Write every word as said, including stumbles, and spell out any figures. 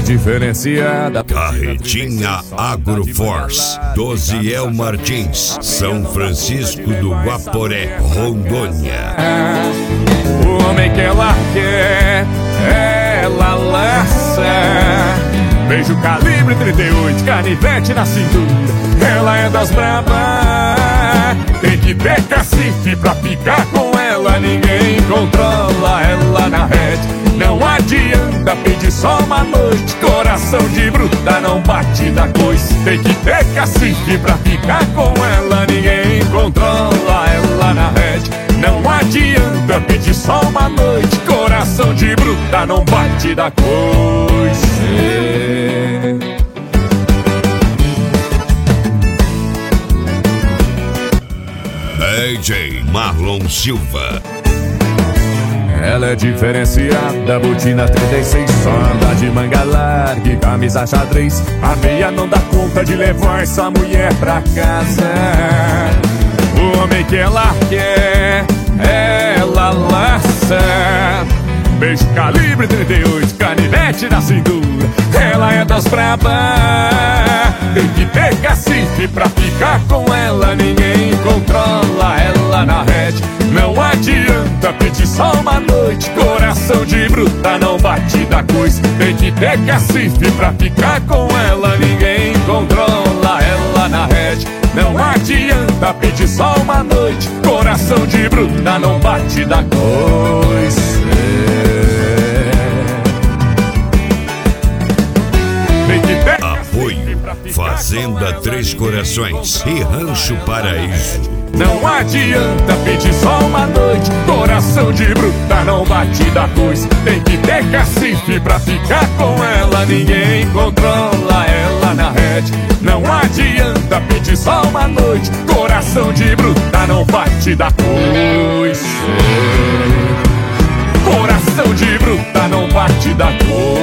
diferenciada. Carretinha Agroforce, Dosiel Martins, São Francisco do Guaporé, Rondônia. O homem que ela quer, ela laça. Beijo calibre trinta e oito, canivete na cintura. Ela é das brabas, tem que ter cacife pra ficar com ela. Ninguém controla ela na rede. Não adianta pedir só uma noite, coração de bruta não bate da coisa. Tem que ter cacife pra ficar com ela. Ninguém controla ela na rede. Não adianta pedir só uma noite, coração de bruta não bate da coisa. D J Marlon Silva. Ela é diferenciada, botina trinta e seis, só anda de manga larga e camisa xadrez. A meia não dá conta de levar essa mulher pra casa. O homem que ela quer, ela laça. Beijo calibre trinta e oito, canivete na cintura. Ela é das brabas, tem que ter cacife pra ficar com ela. Ninguém controla ela na rede. Não adianta pedir só uma noite, coração de bruta não bate da coisa. Tem que ter cacife pra ficar com ela. Ninguém controla ela na rede. Não adianta pedir só uma noite, coração de bruta não bate da coisa. Apoio Fazenda Três Corações e Rancho Paraíso. Não adianta pedir só uma noite, coração de bruta não bate da coisa. Tem que ter cacife pra ficar com ela. Ninguém controla ela na rede. Não adianta pedir só uma noite, coração de bruta não bate da coisa. Coração de bruta não bate da coisa.